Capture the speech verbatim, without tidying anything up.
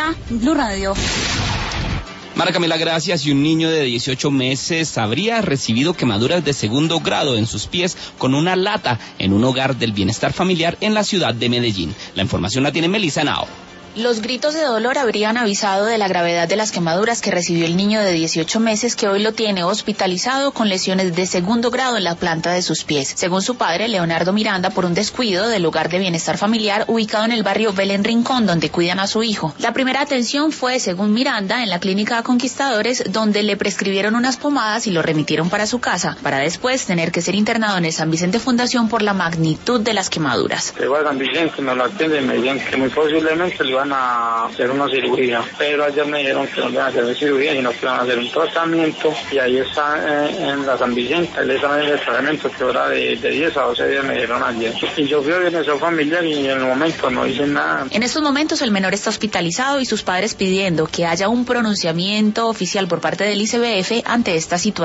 Camila, Blue Radio. Mara Camila, gracias. Y un niño de dieciocho meses habría recibido quemaduras de segundo grado en sus pies con una lata en un hogar del bienestar familiar en la ciudad de Medellín. La información la tiene Melissa Henao. Los gritos de dolor habrían avisado de la gravedad de las quemaduras que recibió el niño de dieciocho meses, que hoy lo tiene hospitalizado con lesiones de segundo grado en la planta de sus pies. Según su padre, Leonardo Miranda, por un descuido del hogar de bienestar familiar ubicado en el barrio Belén Rincón, donde cuidan a su hijo. La primera atención fue, según Miranda, en la clínica Conquistadores, donde le prescribieron unas pomadas y lo remitieron para su casa, para después tener que ser internado en el San Vicente Fundación por la magnitud de las quemaduras. Llegó a San Vicente, nos lo atienden, me dijeron que muy posiblemente le van a hacer una cirugía, pero ayer me dijeron que no le van a hacer una cirugía, sino que van a hacer un tratamiento, y ahí está eh, en la San Vicente, el examen de tratamiento que hora de, de diez a doce días me dijeron ayer. Y yo fui a bienestar familiar y en el momento no hice nada. En estos momentos el menor está hospitalizado y sus padres pidiendo que haya un pronunciamiento oficial por parte del I C B F ante esta situación.